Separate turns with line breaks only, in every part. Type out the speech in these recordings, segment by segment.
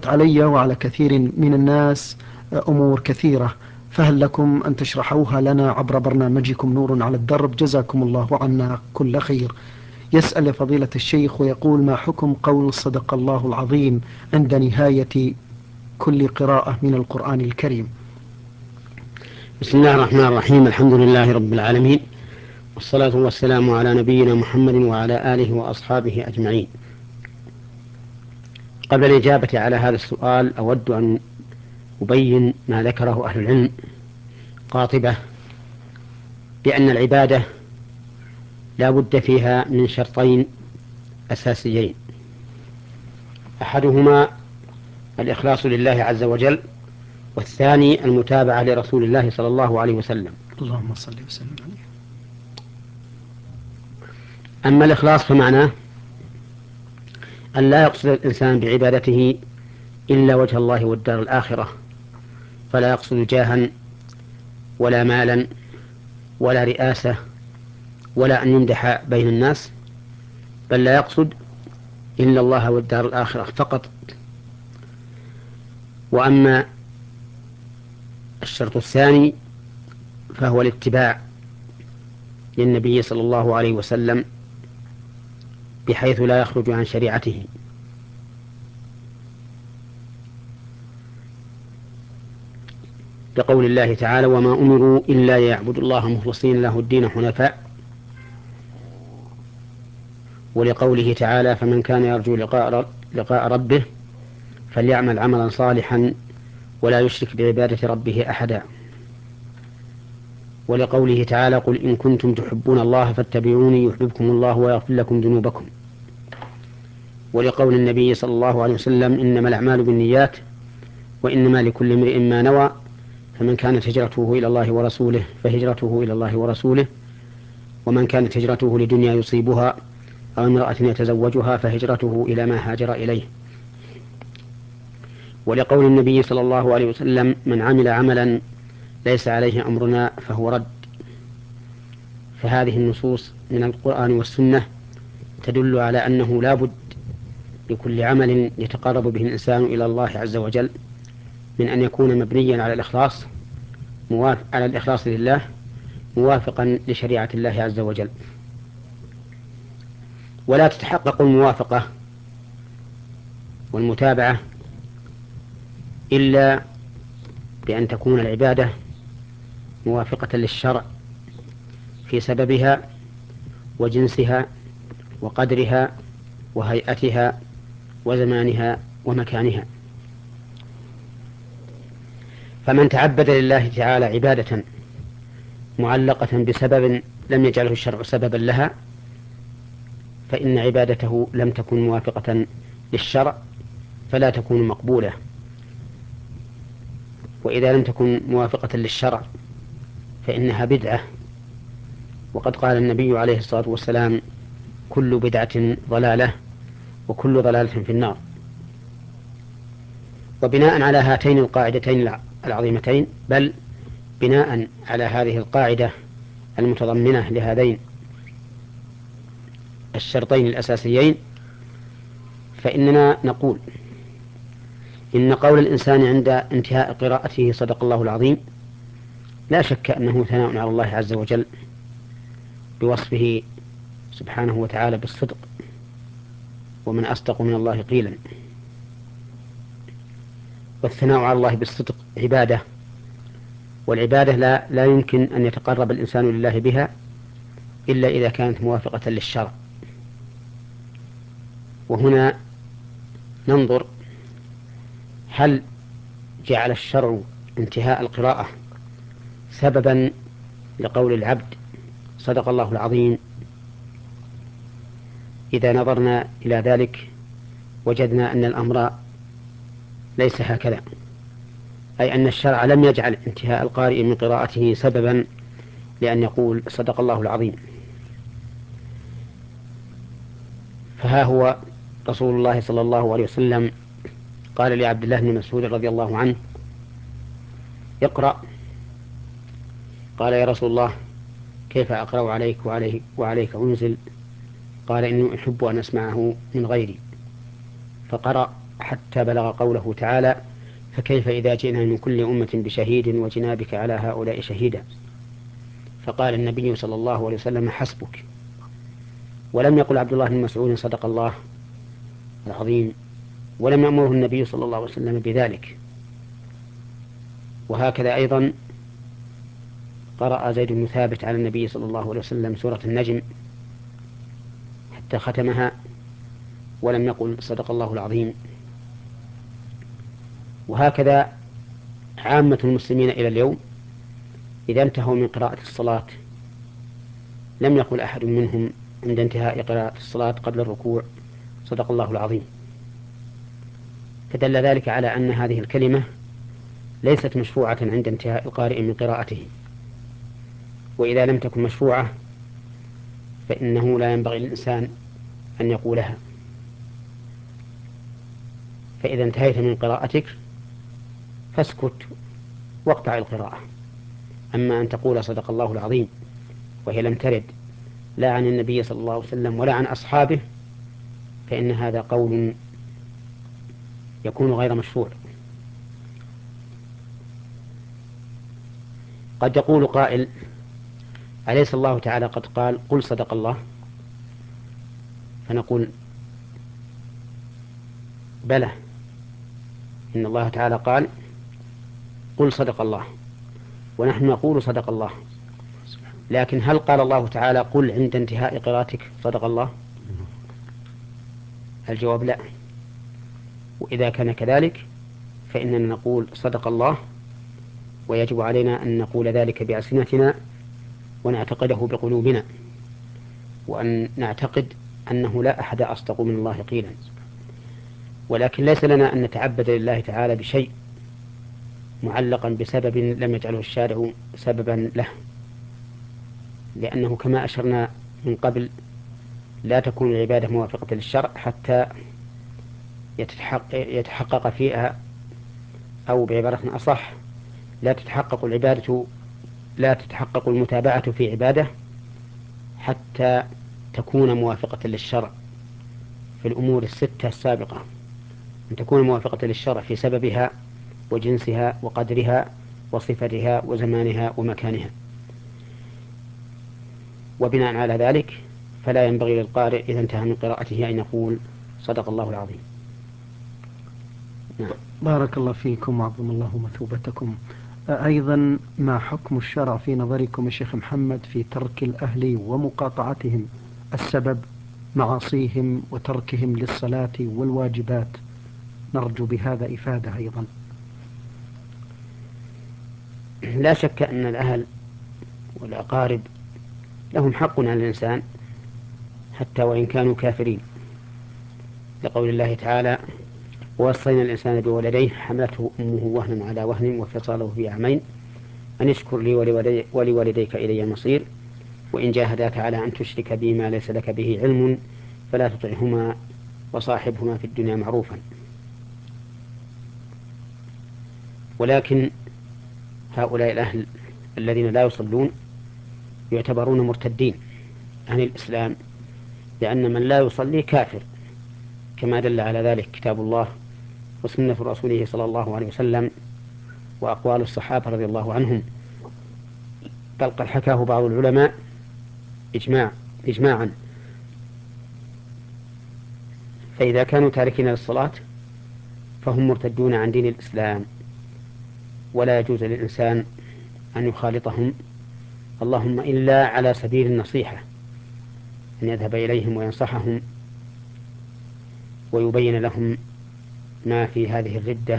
مرت علي وعلى كثير من الناس أمور كثيرة، فهل لكم أن تشرحوها لنا عبر برنامجكم نور على الدرب؟ جزاكم الله عنا كل خير. يسأل فضيلة الشيخ ويقول: ما حكم قول صدق الله العظيم عند نهاية كل قراءة من القرآن الكريم؟
بسم الله الرحمن الرحيم. الحمد لله رب العالمين، والصلاة والسلام على نبينا محمد وعلى آله وأصحابه أجمعين. قبل الإجابة على هذا السؤال أود أن أبين ما ذكره أهل العلم قاطبة، بأن العبادة لا بد فيها من شرطين أساسيين: أحدهما الإخلاص لله عز وجل، والثاني المتابعة لرسول الله صلى الله عليه وسلم.
اللهم صل وسلم عليه.
أما الإخلاص فمعناه أن لا يقصد الإنسان بعبادته إلا وجه الله والدار الآخرة، فلا يقصد جاها ولا مالا ولا رئاسة ولا أن يمدح بين الناس، بل لا يقصد إلا الله والدار الآخرة فقط. وأما الشرط الثاني فهو الاتباع للنبي صلى الله عليه وسلم بحيث لا يخرج عن شريعته، لقول الله تعالى: وما أمروا إلا ليعبدوا الله مخلصين له الدين حنفاء، ولقوله تعالى: فمن كان يرجو لقاء ربه فليعمل عملا صالحا ولا يشرك بعبادة ربه أحدا، ولقوله تعالى: قل إن كنتم تحبون الله فاتبعوني يحببكم الله ويغفر لكم ذنوبكم، ولقول النبي صلى الله عليه وسلم: إنما الأعمال بالنيات وإنما لكل امرئ ما نوى، فمن كانت هجرته إلى الله ورسوله فهجرته إلى الله ورسوله، ومن كانت هجرته لدنيا يصيبها أو امرأة يتزوجها فهجرته إلى ما هاجر إليه. ولقول النبي صلى الله عليه وسلم: من عمل عملا ليس عليه أمرنا فهو رد. فهذه النصوص من القرآن والسنة تدل على أنه لا بد لكل عمل يتقرب به الإنسان إلى الله عز وجل من أن يكون مبنيا على الإخلاص لله، موافقا لشريعة الله عز وجل. ولا تتحقق الموافقة والمتابعة إلا بأن تكون العبادة موافقة للشرع في سببها وجنسها وقدرها وهيئتها وزمانها ومكانها. فمن تعبد لله تعالى عبادة معلقة بسبب لم يجعله الشرع سببا لها، فإن عبادته لم تكن موافقة للشرع فلا تكون مقبولة. وإذا لم تكن موافقة للشرع فإنها بدعة، وقد قال النبي عليه الصلاة والسلام: كل بدعة ضلالة وكل ضلالة في النار. وبناء على هاتين القاعدتين العظيمتين، بل بناء على هذه القاعدة المتضمنة لهذين الشرطين الأساسيين، فإننا نقول إن قول الإنسان عند انتهاء قراءته صدق الله العظيم لا شك أنه ثناء على الله عز وجل بوصفه سبحانه وتعالى بالصدق، ومن أصدق من الله قيلا. والثناء على الله بالصدق عبادة، والعبادة لا يمكن أن يتقرب الإنسان لله بها إلا إذا كانت موافقة للشرع. وهنا ننظر: هل جعل الشرع انتهاء القراءة سببا لقول العبد صدق الله العظيم؟ إذا نظرنا إلى ذلك وجدنا أن الأمر ليس هكذا، أي أن الشرع لم يجعل انتهاء القارئ من قراءته سببا لأن يقول صدق الله العظيم. فها هو رسول الله صلى الله عليه وسلم قال لعبد الله بن مسعود رضي الله عنه: اقرأ. قال: يا رسول الله، كيف أقرأ عليك وعليك أنزل؟ قال: إني أحب أن أسمعه من غيري. فقرأ حتى بلغ قوله تعالى: فكيف إذا جئنا من كل أمة بشهيد وجئنا بك على هؤلاء شهيدا. فقال النبي صلى الله عليه وسلم: حسبك. ولم يقل عبد الله بن مسعود: صدق الله العظيم، ولم يأمره النبي صلى الله عليه وسلم بذلك. وهكذا أيضا قرأ زيد بن ثابت على النبي صلى الله عليه وسلم سورة النجم حتى ختمها ولم يقل: صدق الله العظيم. وهكذا عامة المسلمين إلى اليوم إذا انتهوا من قراءة الصلاة لم يقل أحد منهم عند انتهاء قراءة الصلاة قبل الركوع: صدق الله العظيم. فدل ذلك على أن هذه الكلمة ليست مشروعة عند انتهاء القارئ من قراءته، وإذا لم تكن مشروعة فإنه لا ينبغي للإنسان أن يقولها. فإذا انتهيت من قراءتك فاسكت واقطع القراءة. أما أن تقول: صدق الله العظيم وهي لم ترد لا عن النبي صلى الله عليه وسلم ولا عن أصحابه، فإن هذا قول يكون غير مشروع. قد يقول قائل: أليس الله تعالى قد قال: قل صدق الله؟ فنقول: بلى، إن الله تعالى قال: قل صدق الله، ونحن نقول صدق الله. لكن هل قال الله تعالى: قل عند انتهاء قراءتك صدق الله؟ الجواب لا. وإذا كان كذلك فإننا نقول صدق الله، ويجب علينا أن نقول ذلك بألسنتنا ونعتقده بقلوبنا، وأن نعتقد أنه لا أحد أصدق من الله قيلا. ولكن ليس لنا أن نتعبد لله تعالى بشيء معلقا بسبب لم يجعله الشارع سببا له، لأنه كما أشرنا من قبل لا تكون العبادة موافقة للشرع حتى يتحقق فيها، أو بعبارة أصح لا تتحقق المتابعة في عبادة حتى تكون موافقة للشرع في الأمور الستة السابقة، أن تكون موافقة للشرع في سببها وجنسها وقدرها وصفتها وزمانها ومكانها. وبناء على ذلك فلا ينبغي للقارئ إذا انتهى من قراءته أن يقول: صدق الله العظيم. نعم.
بارك الله فيكم وعظم الله مثوبتكم. أيضا ما حكم الشرع في نظركم يا شيخ محمد في ترك الأهل ومقاطعتهم السبب معاصيهم وتركهم للصلاة والواجبات؟ نرجو بهذا إفادة أيضا.
لا شك أن الأهل والأقارب لهم حق على الإنسان حتى وإن كانوا كافرين، لقول الله تعالى: ووصينا الإنسان بولديه حملته أمه وهنا على وهن وفصاله في عامين أن اشكر لي ولوالديك إلي المصير وإن جاهداك على أن تشرك بي ما ليس لك به علم فلا تطعهما وصاحبهما في الدنيا معروفا. ولكن هؤلاء الأهل الذين لا يصلون يعتبرون مرتدين عن الإسلام، لأن من لا يصلي كافر، كما دل على ذلك كتاب الله وسنة رسوله صلى الله عليه وسلم وأقوال الصحابة رضي الله عنهم، بل قد حكاه بعض العلماء إجماعا. فإذا كانوا تاركين للصلاة فهم مرتدون عن دين الإسلام، ولا يجوز للإنسان أن يخالطهم، اللهم إلا على سبيل النصيحة، أن يذهب إليهم وينصحهم ويبين لهم ما في هذه الردة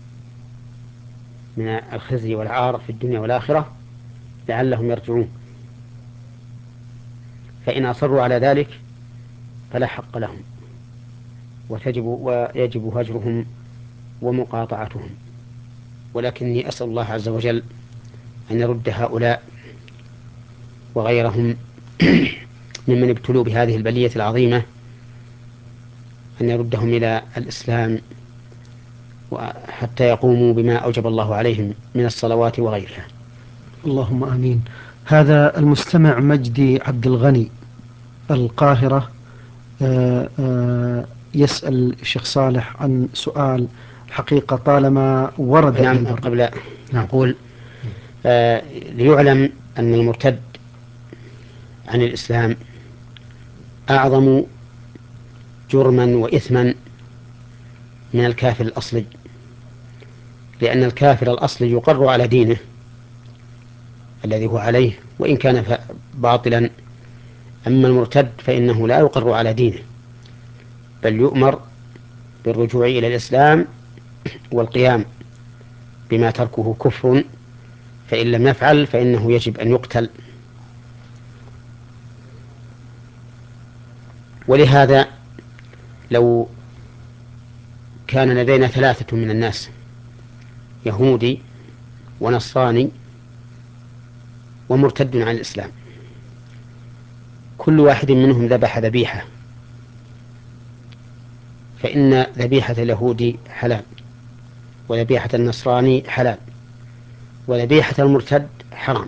من الخزي والعار في الدنيا والآخرة لعلهم يرجعون. فإن أصروا على ذلك فلا حق لهم، ويجب هجرهم ومقاطعتهم. ولكني أسأل الله عز وجل أن يرد هؤلاء وغيرهم ممن ابتلوا بهذه البلية العظيمة، أن يردهم إلى الإسلام حتى يقوموا بما أوجب الله عليهم من الصلوات وغيرها.
اللهم آمين. هذا المستمع مجدي عبد الغني القاهرة يسأل الشيخ صالح عن سؤال حقيقة طالما ورد.
نعم، قبل نقول ليعلم أن المرتد عن الإسلام أعظم جرما وإثما من الكافر الأصلي، لأن الكافر الأصلي يقر على دينه الذي هو عليه وإن كان باطلا، أما المرتد فإنه لا يقر على دينه، بل يؤمر بالرجوع إلى الإسلام والقيام بما تركه كفر، فإن لم يفعل فإنه يجب أن يقتل. ولهذا لو كان لدينا 3 من الناس، يهودي ونصراني ومرتد عن الإسلام، كل واحد منهم ذبح ذبيحة، فإن ذبيحة اليهودي حلال، وذبيحة النصراني حلال، وذبيحة المرتد حرام.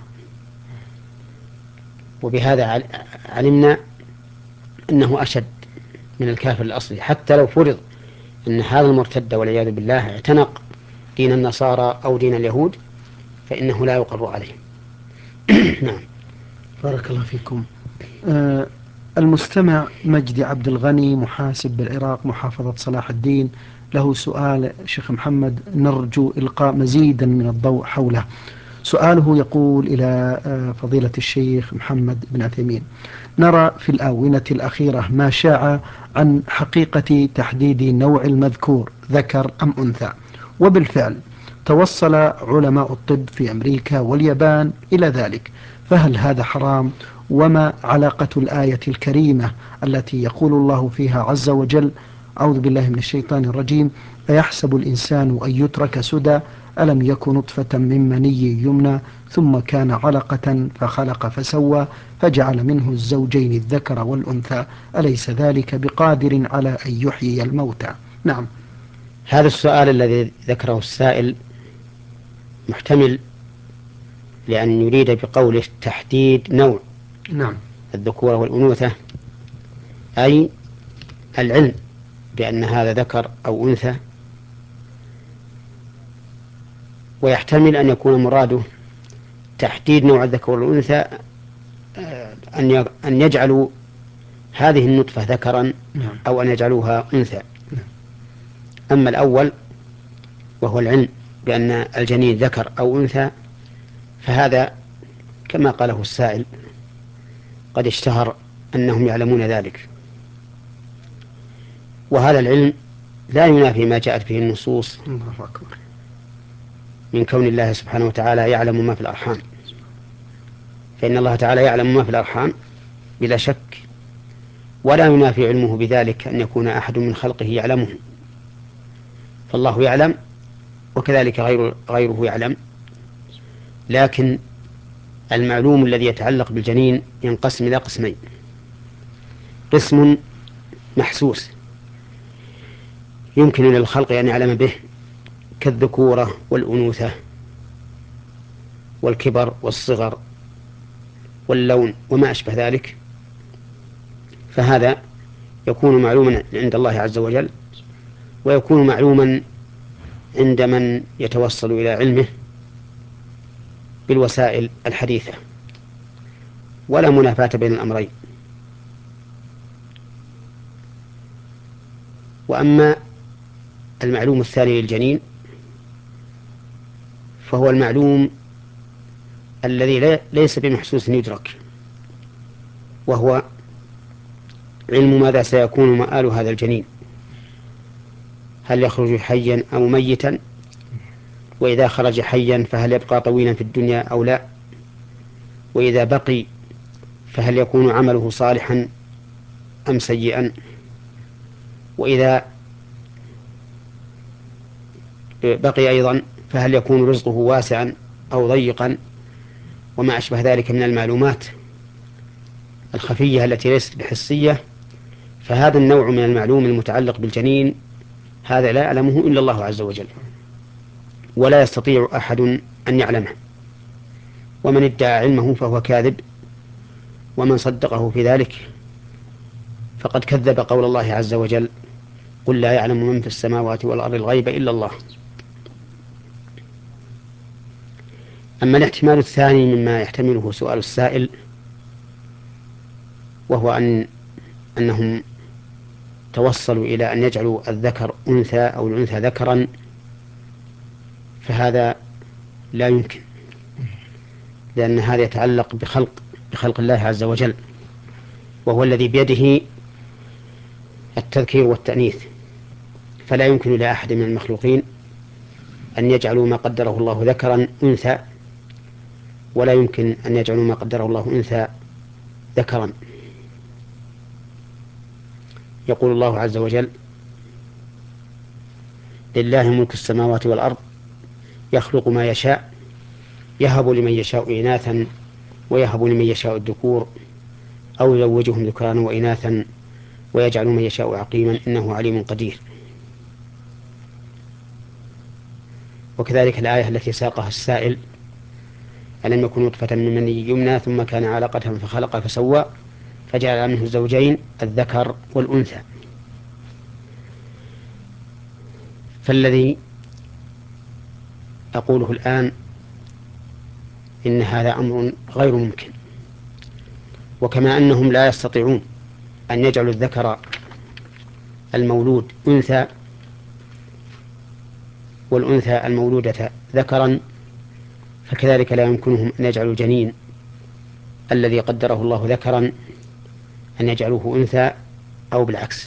وبهذا علمنا أنه أشد من الكافر الأصلي، حتى لو فرض أن هذا المرتد والعياذ بالله اعتنق دين النصارى أو دين اليهود فإنه لا يقر عليه. نعم.
بارك الله فيكم. المستمع مجدي عبد الغني، محاسب بالعراق، محافظة صلاح الدين، له سؤال شيخ محمد نرجو إلقاء مزيدا من الضوء حوله. سؤاله يقول إلى فضيلة الشيخ محمد بن عثيمين: نرى في الآونة الأخيرة ما شاع عن حقيقة تحديد نوع المذكور ذكر أم أنثى، وبالفعل توصل علماء الطب في أمريكا واليابان إلى ذلك، فهل هذا حرام؟ وما علاقة الآية الكريمة التي يقول الله فيها عز وجل: أعوذ بالله من الشيطان الرجيم، أيحسب الإنسان أن يترك سدى ألم يكن نطفة من مني يمنى ثم كان علقة فخلق فسوى فجعل منه الزوجين الذكر والأنثى أليس ذلك بقادر على أن يحيي الموتى؟ نعم.
هذا السؤال الذي ذكره السائل محتمل، لأن يريد بقوله تحديد نوع
نعم.
الذكورة والأنوثة، أي العلم بأن هذا ذكر أو أنثى، ويحتمل أن يكون مراده تحديد نوع الذكر والأنثى أن يجعلوا هذه النطفة ذكرا أو أن يجعلوها أنثى. أما الأول وهو العلم بأن الجنين ذكر أو أنثى، فهذا كما قاله السائل قد اشتهر أنهم يعلمون ذلك، وهذا العلم لا ينافي ما جاءت به النصوص من كون الله سبحانه وتعالى يعلم ما في الأرحام، فإن الله تعالى يعلم ما في الأرحام بلا شك، ولا ينافي علمه بذلك أن يكون أحد من خلقه يعلمه، فالله يعلم وكذلك غيره يعلم. لكن المعلوم الذي يتعلق بالجنين ينقسم إلى قسمين: قسم محسوس يمكن للخلق أن يعلم به، كالذكورة والأنوثة والكبر والصغر واللون وما أشبه ذلك، فهذا يكون معلوما عند الله عز وجل، ويكون معلوما عند من يتوصل إلى علمه بالوسائل الحديثة، ولا منافاة بين الأمرين. وأما المعلوم الثاني للجنين فهو المعلوم الذي ليس بمحسوس يدرك، وهو علم ماذا سيكون مآل هذا الجنين، هل يخرج حيا أو ميتا، وإذا خرج حيا فهل يبقى طويلا في الدنيا أو لا، وإذا بقي فهل يكون عمله صالحا أم سيئا، وإذا بقي أيضا فهل يكون رزقه واسعا أو ضيقا، وما أشبه ذلك من المعلومات الخفية التي ليست بحسية. فهذا النوع من المعلوم المتعلق بالجنين هذا لا يعلمه إلا الله عز وجل، ولا يستطيع أحد أن يعلمه، ومن ادعى علمه فهو كاذب، ومن صدقه في ذلك فقد كذب قول الله عز وجل: قل لا يعلم من في السماوات والأرض الغيب إلا الله. أما الاحتمال الثاني مما يحتمله سؤال السائل، وهو أنهم توصلوا إلى أن يجعلوا الذكر أنثى أو الأنثى ذكرا، فهذا لا يمكن، لأن هذا يتعلق بخلق الله عز وجل، وهو الذي بيده التذكير والتأنيث، فلا يمكن لأحد من المخلوقين أن يجعلوا ما قدره الله ذكرا أنثى، ولا يمكن أن يجعلوا ما قدره الله أنثى ذكرا. يقول الله عز وجل: لله ملك السماوات والأرض يخلق ما يشاء يهب لمن يشاء إناثا ويهب لمن يشاء الذكور أو يزوجهم ذكرانا وإناثا ويجعل من يشاء عقيما إنه عليم قدير. وكذلك الآية التي ساقها السائل: ألم يكن نطفة من مني يمنى ثم كان علقة فخلق فسوى فجعل منه الزوجين الذكر والأنثى. فالذي أقوله الآن إن هذا أمر غير ممكن، وكما أنهم لا يستطيعون أن يجعلوا الذكر المولود أنثى والأنثى المولودة ذكرا، فكذلك لا يمكنهم أن يجعلوا الجنين الذي قدره الله ذكرا أن يجعلوه أنثى أو بالعكس.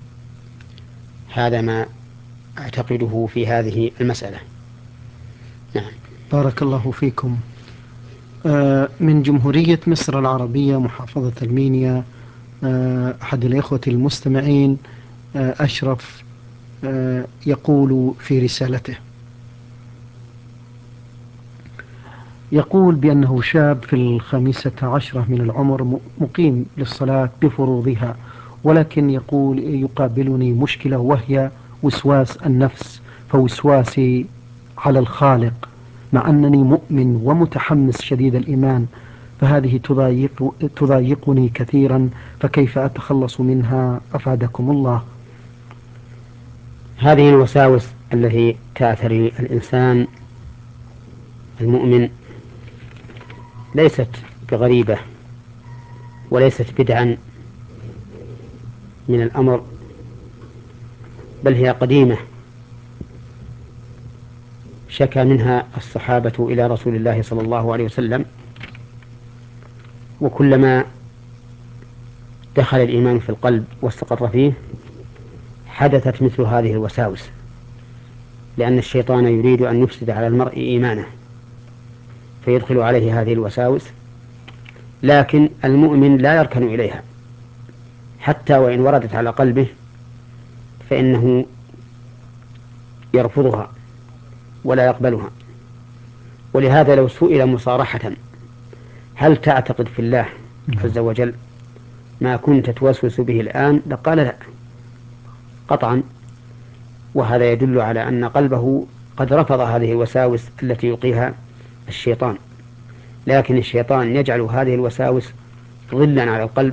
هذا ما أعتقده في هذه المسألة. نعم.
بارك الله فيكم. من جمهورية مصر العربية محافظة المينيا، أحد الإخوة المستمعين أشرف يقول في رسالته، يقول بأنه شاب في 15 من العمر مقيم للصلاة بفروضها، ولكن يقول يقابلني مشكلة وهي وسواس النفس، فوسواسي على الخالق مع أنني مؤمن ومتحمس شديد الإيمان، فهذه تضايقني كثيرا، فكيف أتخلص منها أفادكم الله؟
هذه الوساوس التي تأثر الإنسان المؤمن ليست بغريبة وليست بدعا من الأمر، بل هي قديمة شكى منها الصحابة إلى رسول الله صلى الله عليه وسلم، وكلما دخل الإيمان في القلب واستقر فيه حدثت مثل هذه الوساوس، لأن الشيطان يريد أن يفسد على المرء إيمانه فيدخل عليه هذه الوساوس، لكن المؤمن لا يركن إليها حتى وإن وردت على قلبه فإنه يرفضها ولا يقبلها. ولهذا لو سئل مصارحة: هل تعتقد في الله عز وجل ما كنت توسوس به الآن؟ لقال لا قطعا، وهذا يدل على أن قلبه قد رفض هذه الوساوس التي يلقيها الشيطان، لكن الشيطان يجعل هذه الوساوس ظلا على القلب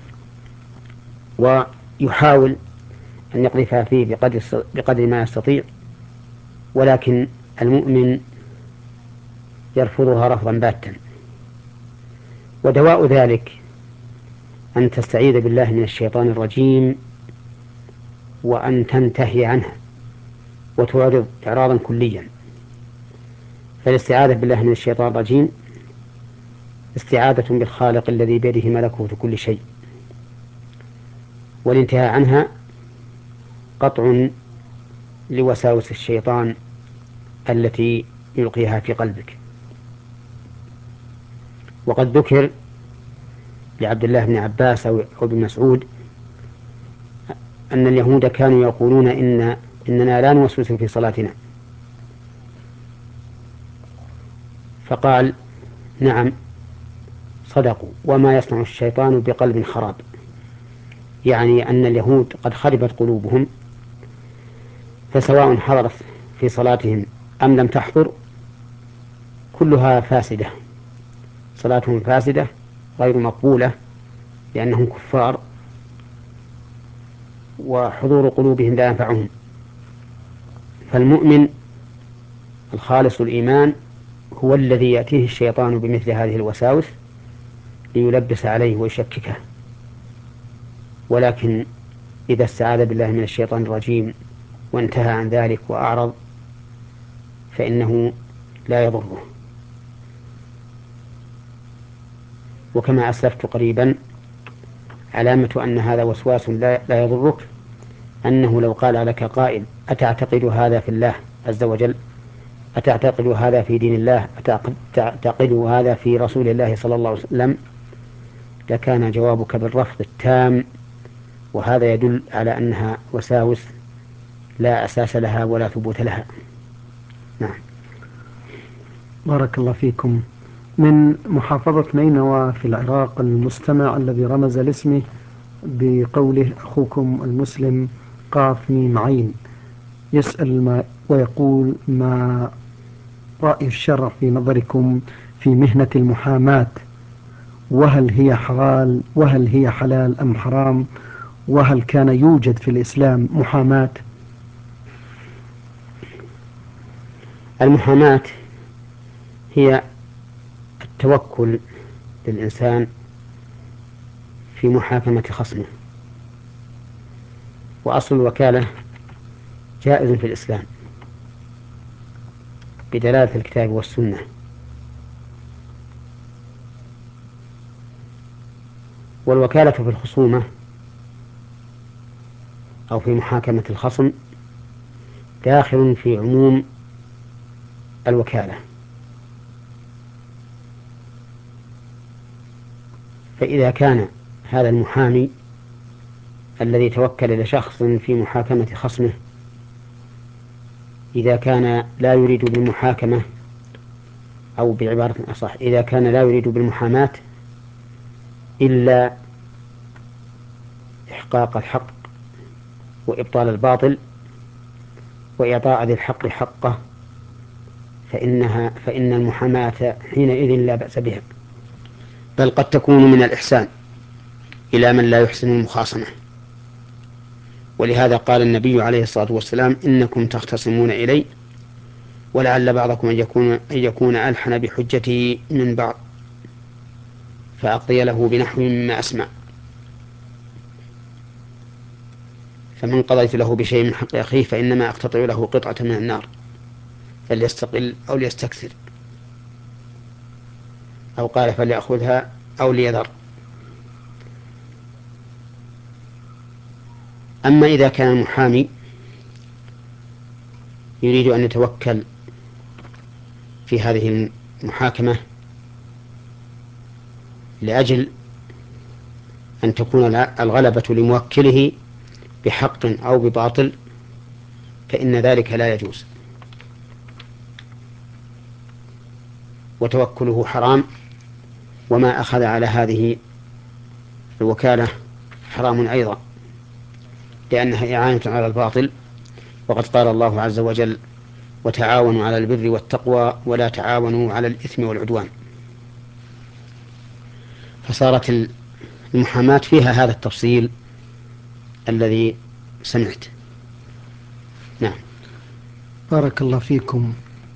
ويحاول أن يقذفها فيه بقدر ما يستطيع، ولكن المؤمن يرفضها رفضا باتا. ودواء ذلك أن تستعيذ بالله من الشيطان الرجيم وأن تنتهي عنه وتعرض إعراضا كليا. فالاستعاذة بالله من الشيطان الرجيم استعاذة بالخالق الذي بيده ملكوت كل شيء، والانتهاء عنها قطع لوساوس الشيطان التي يلقيها في قلبك. وقد ذكر لعبد الله بن عباس أو ابن مسعود أن اليهود كانوا يقولون إننا لا نوسوس في صلاتنا، فقال: نعم صدقوا، وما يصنع الشيطان بقلب خراب، يعني أن اليهود قد خربت قلوبهم، فسواء حضرت في صلاتهم أم لم تحضر كلها فاسدة، صلاتهم فاسدة غير مقبولة لأنهم كفار، وحضور قلوبهم لا ينفعهم. فالمؤمن الخالص الإيمان هو الذي يأتيه الشيطان بمثل هذه الوساوس ليلبس عليه ويشككه، ولكن إذا استعاذ بالله من الشيطان الرجيم وانتهى عن ذلك وأعرض فإنه لا يضره. وكما أسلفت قريبا علامة أن هذا وسواس لا يضرك أنه لو قال لك قائل أتعتقد هذا في الله عز وجل، أتعتقد هذا في دين الله، أتعتقد هذا في رسول الله صلى الله عليه وسلم، لكان جوابك بالرفض التام، وهذا يدل على أنها وساوس لا أساس لها ولا ثبوت لها. نعم.
بارك الله فيكم. من محافظة نينوى في العراق المستمع الذي رمز لاسمه بقوله أخوكم المسلم قاف ميم عين يسأل ويقول: ما رأي الشرع في نظركم في مهنة المحاماة؟ وهل هي حلال أم حرام؟ وهل كان يوجد في الإسلام محاماة؟
المحاماة هي التوكل للإنسان في محاكمة خصمه، وأصل الوكالة جائز في الإسلام بدلالة الكتاب والسنة. والوكالة في الخصومة أو في محاكمة الخصم داخل في عموم الوكالة، فإذا كان هذا المحامي الذي توكل لشخص في محاكمة خصمه إذا كان لا يريد بالمحاكمة، أو بعبارة أصح إذا كان لا يريد بالمحاماة إلا إحقاق الحق وإبطال الباطل وإعطاء ذي الحق حقه، فإن المحاماة حينئذ لا بأس بها، بل قد تكون من الإحسان إلى من لا يحسن المخاصمة. ولهذا قال النبي عليه الصلاة والسلام: إنكم تختصمون إلي ولعل بعضكم أن يكون ألحن بحجته من بعض فأقضي له بنحو مما أسمع. فمن قضيت له بشيء من حق أخيه فإنما أقتطع له قطعة من النار فليستقل أو ليستكثر، أو قال فليأخذها أو ليذر. أما إذا كان المحامي يريد أن يتوكل في هذه المحاكمة لأجل أن تكون الغلبة لموكله بحق أو بباطل فإن ذلك لا يجوز، وتوكله حرام، وما أخذ على هذه الوكالة حرام أيضا، لأنها إعانة على الباطل. وقد قال الله عز وجل: وتعاونوا على البر والتقوى ولا تعاونوا على الإثم والعدوان. فصارت المحاماة فيها هذا التفصيل الذي سمعت. نعم.
بارك الله فيكم.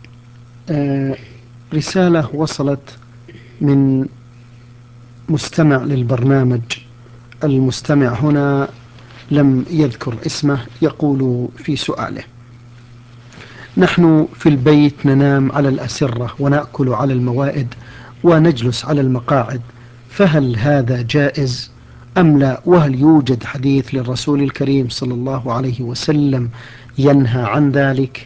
رسالة وصلت من مستمع للبرنامج. المستمع هنا لم يذكر اسمه، يقول في سؤاله: نحن في البيت ننام على الأسرة ونأكل على الموائد ونجلس على المقاعد، فهل هذا جائز أم لا؟ وهل يوجد حديث للرسول الكريم صلى الله عليه وسلم ينهى عن ذلك؟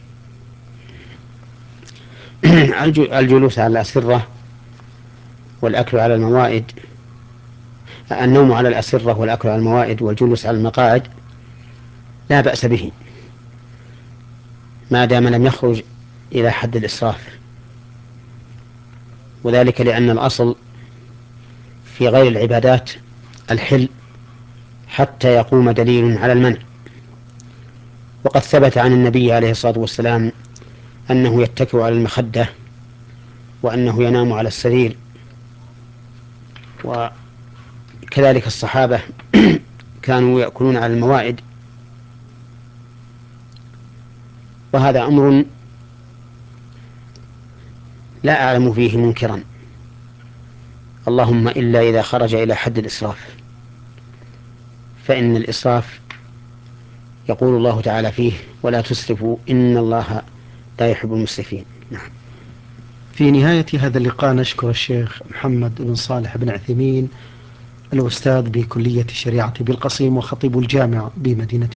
الجلوس على الأسرة والأكل على الموائد، النوم على الأسرة والأكل على الموائد والجلوس على المقاعد لا بأس به ما دام لم يخرج إلى حد الإسراف، وذلك لأن الأصل في غير العبادات الحل حتى يقوم دليل على المنع. وقد ثبت عن النبي عليه الصلاة والسلام أنه يتكئ على المخدة وأنه ينام على السرير، وكذلك الصحابة كانوا يأكلون على الموائد وهذا أمر لا أعلم فيه منكرا، اللهم إلا إذا خرج إلى حد الإسراف، فإن الإسراف يقول الله تعالى فيه: ولا تسرفوا إن الله لا يحب المسرفين. نعم.
في نهاية هذا اللقاء نشكر الشيخ محمد بن صالح بن عثيمين، الأستاذ بكلية الشريعة بالقصيم وخطيب الجامع بمدينة